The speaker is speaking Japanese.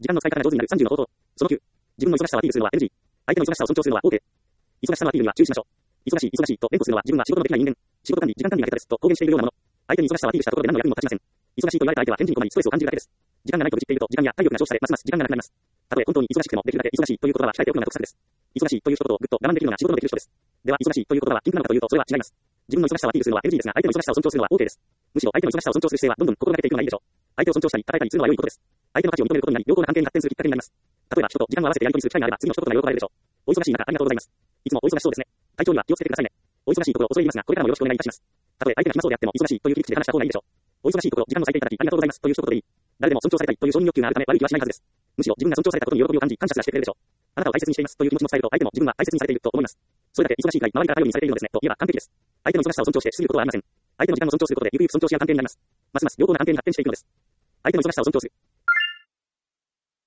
時間の使い方が上手になる30の方法。その9。自分の忙しさをアピールするのは NG。相手の忙しさを尊重するのは OK。忙しさのアピールには注意しましょう。忙しいと連呼するのは自分は仕事のできない人間。仕事管理、時間管理が下手ですと公言しているようなもの。相手に忙しさをアピールしたところで何の役にも立ちません。忙しいと言われた相手は返事に困りストレスを感じるだけです。時間がないと愚痴っていると時間や体力が消費されますます時間がなくなります。たとえ本当に忙しくてもできるだけ忙しいという言葉は控えておくのが得策です。忙しいという一言をぐっと我慢できるのが仕事のできる人です。では忙しいという言葉は禁句なのかというとそれは違います。自分の忙しさをアピールするのは NG ですが相手の忙しさを尊重するのは OK です。むしろ相手の忙しさを尊重する姿勢はどんどん心がけていくのがいいでしょう。相手を尊重したり称えたりするのは良いことです。相手の価値を認めることになり良好な関係に発展するきっかけになります。例えば人と時間を合わせてやり取りする機会があれば次の一言が喜ばれるでしょう。お忙しい中ありがとうございます。いつもお忙しそうですね。体調には気をつけてくださいね。お忙しいところ恐れ入りますがこれからもよろしくお願いいたします。たとえ相手が暇そうであっても忙しいという切り口で話した方がいいでしょう。お忙しいところ時間を割いていただきありがとうございますという一言でいい。誰でも尊重されたいという承認欲求があるため悪い気はしないはずです。むしろ自分が尊重されたことに喜びを感じ感謝すらしてくれるでしょう。あなたを大切にしていますという気持ちも伝えると相手も自分が大切にされていると思います。それだけ忙しいくらい周りから頼りにされているのですねと言えば完璧です。相手の忙しさを尊重してしすぎることはありません。相手の時間を尊重することでゆくゆく尊重し合う関係になります。ますます良好な関係に発展していくのです。相手の忙しさを尊重する。